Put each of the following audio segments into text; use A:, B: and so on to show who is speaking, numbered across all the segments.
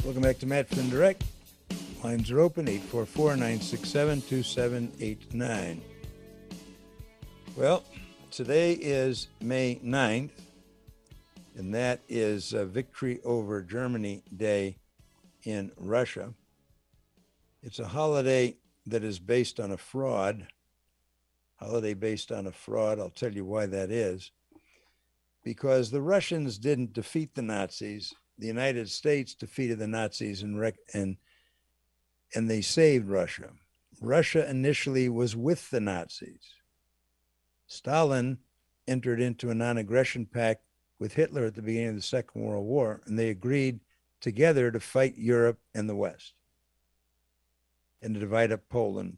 A: Welcome back to Matt Flynn Direct. Lines are open, 844-967-2789. Well, today is May 9th, and that is Victory Over Germany Day in Russia. It's a holiday that is based on a fraud. I'll tell you why that is. Because the Russians didn't defeat the Nazis. The United States defeated the Nazis and they saved Russia. Russia initially was with the Nazis. Stalin entered into a non-aggression pact with Hitler at the beginning of the Second World War, and they agreed together to fight Europe and the West and to divide up Poland.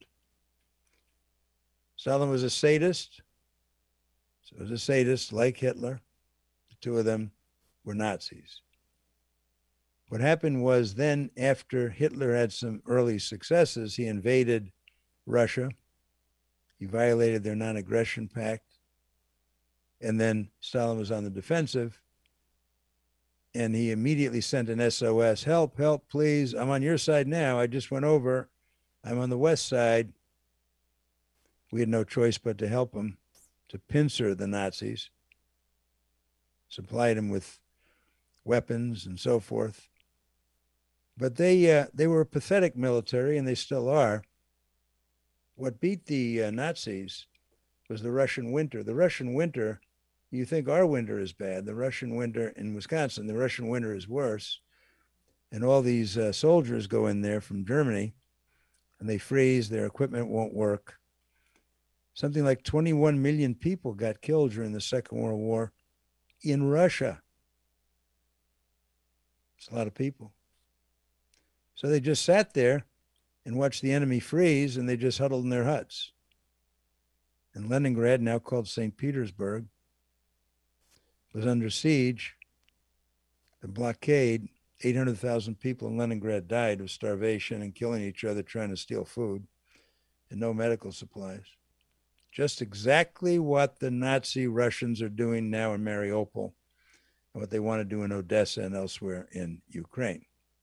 A: Stalin was a sadist. So he was a sadist like Hitler. The two of them were Nazis. What happened was then, after Hitler had some early successes, he invaded Russia. He violated their non-aggression pact. And then Stalin was on the defensive. And he immediately sent an SOS, help, help, please. I'm on your side now. I just went over. I'm on the West side. We had no choice but to help him, to pincer the Nazis, supplied them with weapons and so forth. But they were a pathetic military, and they still are. What beat the Nazis was the Russian winter. The Russian winter, you think our winter is bad. The Russian winter in Wisconsin, the Russian winter is worse. And all these soldiers go in there from Germany, and they freeze, their equipment won't work. Something like 21 million people got killed during the Second World War in Russia. It's a lot of people. So they just sat there and watched the enemy freeze, and they just huddled in their huts. And Leningrad, now called St. Petersburg, was under siege. The blockade, 800,000 people in Leningrad died of starvation and killing each other trying to steal food, and no medical supplies. Just exactly what the Nazi Russians are doing now in Mariupol and what they want to do in Odessa and elsewhere in Ukraine.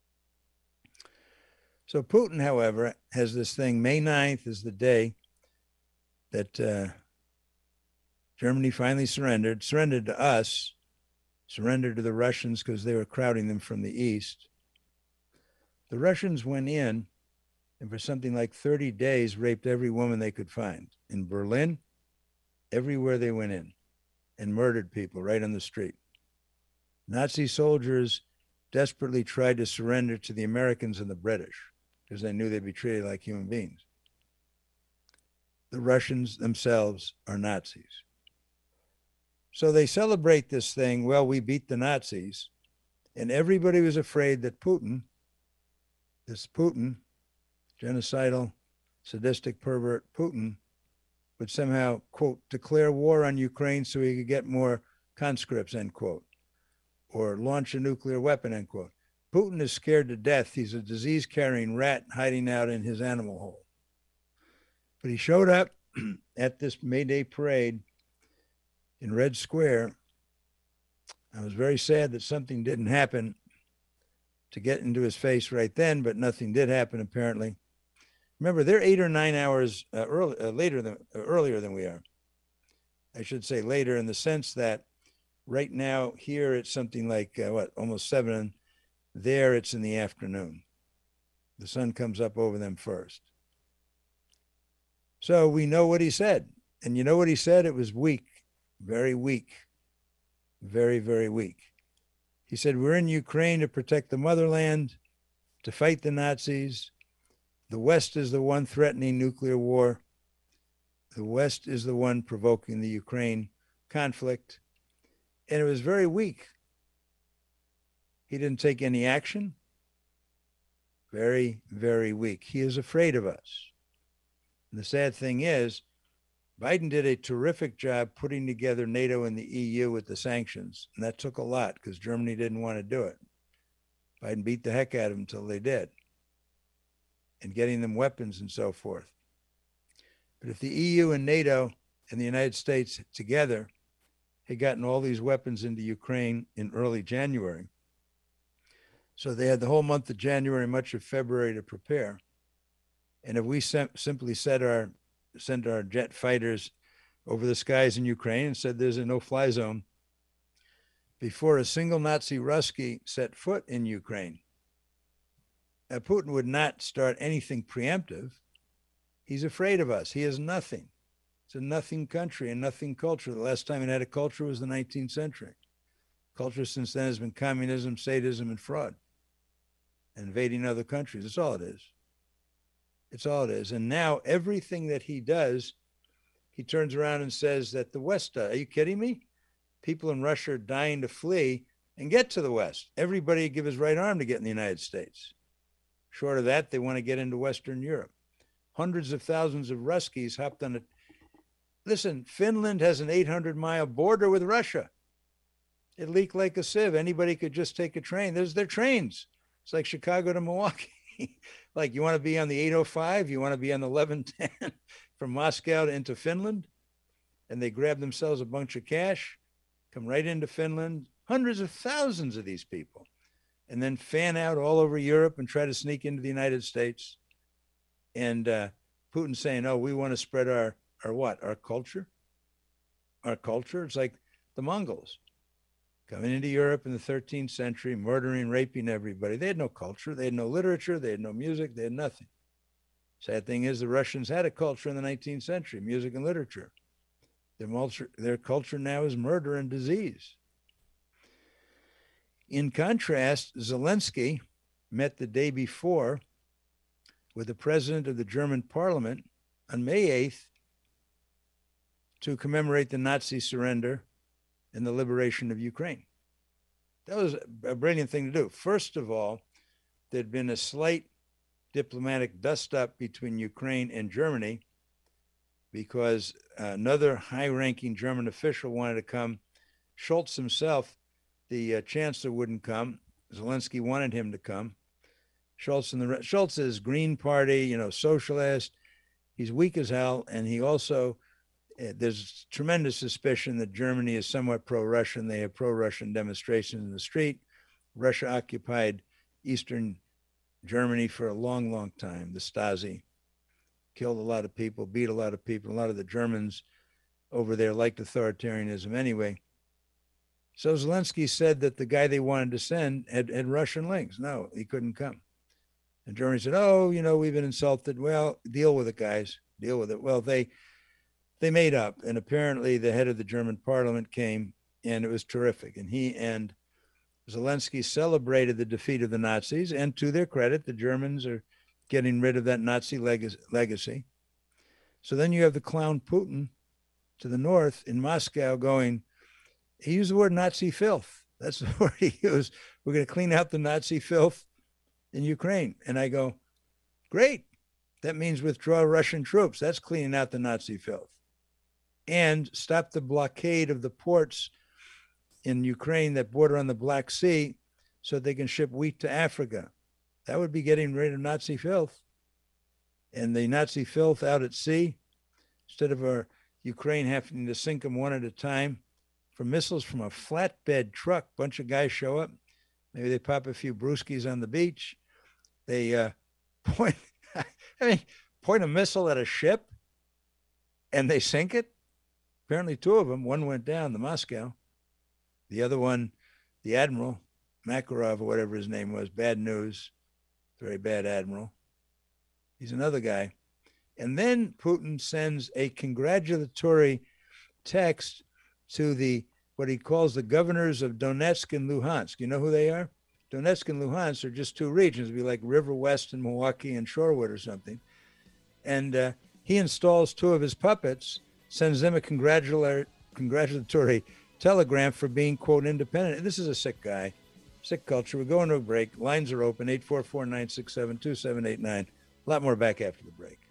A: So Putin, however, has this thing. May 9th is the day that Germany finally surrendered to us, surrendered to the Russians because they were crowding them from the east. The Russians went in and for something like 30 days raped every woman they could find. In Berlin, everywhere they went in, and murdered people right on the street. Nazi soldiers desperately tried to surrender to the Americans and the British because they knew they'd be treated like human beings. The Russians themselves are Nazis. So they celebrate this thing, well, we beat the Nazis, and everybody was afraid that this Putin, genocidal, sadistic pervert Putin, would somehow, quote, declare war on Ukraine so he could get more conscripts, end quote, or launch a nuclear weapon, end quote. Putin is scared to death. He's a disease-carrying rat hiding out in his animal hole. But he showed up at this May Day parade in Red Square. I was very sad that something didn't happen to get into his face right then, but nothing did happen apparently. Remember, they're 8 or 9 hours earlier than we are. I should say later in the sense that right now here it's something like almost 7. There it's in the afternoon. The sun comes up over them first. So we know what he said. And you know what he said? It was weak, very weak, very, very weak. He said, we're in Ukraine to protect the motherland, to fight the Nazis. The West is the one threatening nuclear war. The West is the one provoking the Ukraine conflict. And it was very weak. He didn't take any action. Very, very weak. He is afraid of us. And the sad thing is, Biden did a terrific job putting together NATO and the EU with the sanctions. And that took a lot because Germany didn't want to do it. Biden beat the heck out of them until they did. And getting them weapons and so forth. But if the EU and NATO and the United States together had gotten all these weapons into Ukraine in early January, So they had the whole month of January, much of February to prepare. And if we simply sent our jet fighters over the skies in Ukraine and said there's a no-fly zone, before a single Nazi Ruski set foot in Ukraine, Putin would not start anything preemptive. He's afraid of us. He has nothing. It's a nothing country and nothing culture. The last time it had a culture was the 19th century. Culture since then has been communism, sadism, and fraud. Invading other countries. That's all it is. It's all it is. And now everything that he does, he turns around and says that the West does. Are you kidding me? People in Russia are dying to flee and get to the West. Everybody give his right arm to get in the United States. Short of that, they want to get into Western Europe. Hundreds of thousands of Ruskies hopped on it. Listen, Finland has an 800-mile border with Russia. It leaked like a sieve. Anybody could just take a train. There's their trains. It's like Chicago to Milwaukee. Like, you want to be on the 805? You want to be on the 1110 from Moscow into Finland? And they grab themselves a bunch of cash, come right into Finland, hundreds of thousands of these people, and then fan out all over Europe and try to sneak into the United States. And Putin saying, oh, we want to spread our what? Our culture? Our culture? It's like the Mongols coming into Europe in the 13th century, murdering, raping everybody. They had no culture. They had no literature. They had no music. They had nothing. Sad thing is the Russians had a culture in the 19th century, music and literature. Their culture now is murder and disease. In contrast, Zelensky met the day before with the president of the German parliament on May 8th to commemorate the Nazi surrender and the liberation of Ukraine. That was a brilliant thing to do. First of all, there'd been a slight diplomatic dust-up between Ukraine and Germany because another high-ranking German official wanted to come. Scholz himself, the chancellor, wouldn't come. Zelensky wanted him to come. Scholz is Green Party, socialist. He's weak as hell, and he also, there's tremendous suspicion that Germany is somewhat pro-Russian. They have pro-Russian demonstrations in the street. Russia occupied Eastern Germany for a long, long time. The Stasi killed a lot of people, beat a lot of people. A lot of the Germans over there liked authoritarianism anyway. So Zelensky said that the guy they wanted to send had Russian links. No, he couldn't come. And Germany said, oh, we've been insulted. Well, deal with it, guys. Deal with it. Well, they made up. And apparently the head of the German parliament came, and it was terrific. And he and Zelensky celebrated the defeat of the Nazis. And to their credit, the Germans are getting rid of that Nazi legacy. So then you have the clown Putin to the north in Moscow going, he used the word Nazi filth. That's the word he used. We're going to clean out the Nazi filth in Ukraine. And I go, great. That means withdraw Russian troops. That's cleaning out the Nazi filth. And stop the blockade of the ports in Ukraine that border on the Black Sea so they can ship wheat to Africa. That would be getting rid of Nazi filth. And the Nazi filth out at sea, instead of our Ukraine having to sink them one at a time, for missiles from a flatbed truck, bunch of guys show up. Maybe they pop a few brewskis on the beach. They point a missile at a ship and they sink it. Apparently two of them. One went down, the Moscow. The other one, the Admiral, Makarov or whatever his name was, bad news, very bad admiral. He's another guy. And then Putin sends a congratulatory text to what he calls the governors of Donetsk and Luhansk. You know who they are? Donetsk and Luhansk are just two regions. It'd be like River West and Milwaukee and Shorewood or something. And he installs two of his puppets, sends them a congratulatory telegram for being, quote, independent. This is a sick guy, sick culture. We're going to a break. Lines are open, 844-967-2789. A lot more back after the break.